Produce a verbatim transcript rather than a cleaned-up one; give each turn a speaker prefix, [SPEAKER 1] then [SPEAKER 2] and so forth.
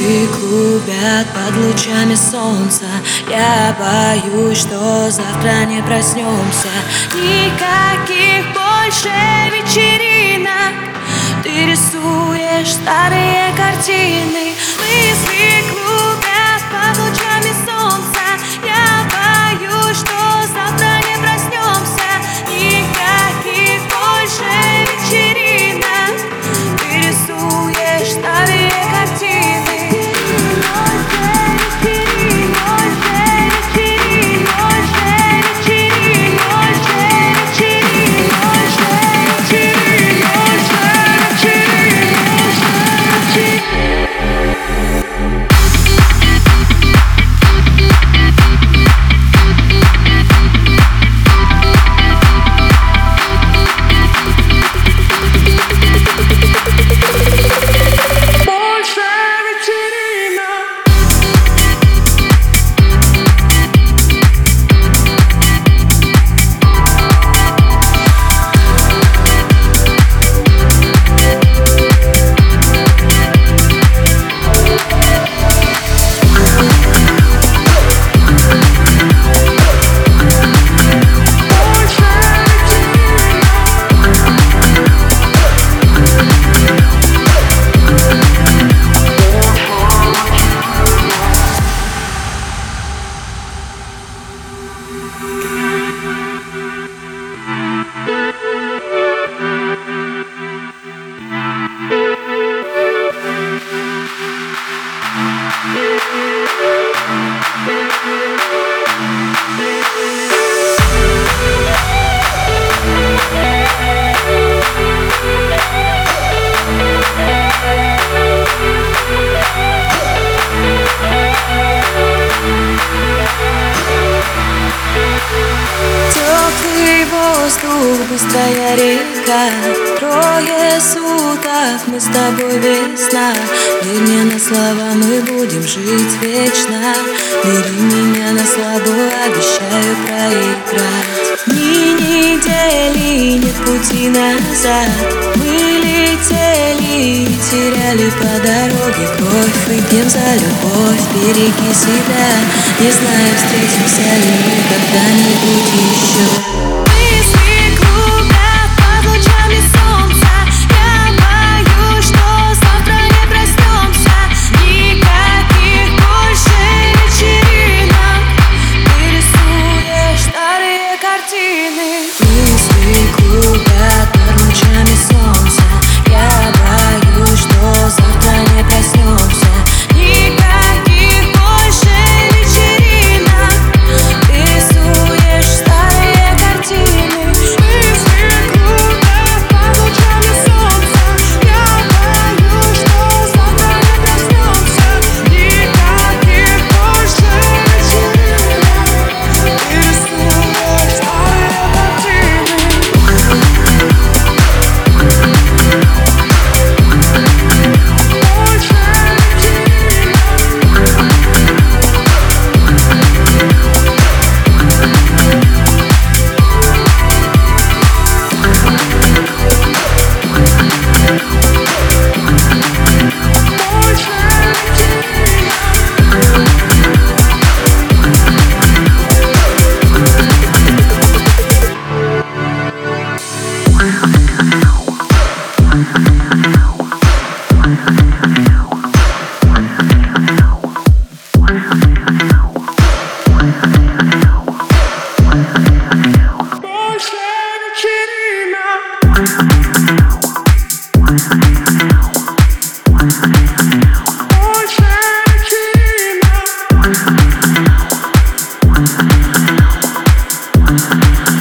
[SPEAKER 1] Мысли клубят под лучами солнца. Я боюсь, что завтра не проснемся. Никаких больше вечеринок. Ты рисуешь старые картины. Мысли клубят под лучами солнца. Я боюсь, что завтра не проснемся. Никаких больше вечеринок. Ты рисуешь старые картины. Теплый воздух, быстрая река. Трое суток, мы с тобой весна. Верь мне на слова, мы будем жить вечно. Бери меня на слабо, обещаю проиграть. Ни недели, нет пути назад. Мы летели и теряли по дороге кровь. Выпьем за любовь, береги себя. Не знаю, встретимся ли мы когда-нибудь еще. Мысли клубят под лучами солнца. Я боюсь, что завтра не проснемся. Никаких больше вечеринок. Ты рисуешь старые картины. Мысли клубят под лучами солнца. Я боюсь, что завтра не проснемся. Никаких больше вечеринок. Ты рисуешь старые картины. Мысли клубят под лучами солнца. Я боюсь, что завтра не проснемся. Никаких больше вечеринок. Ты рисуешь старые картины.
[SPEAKER 2] We'll be right back.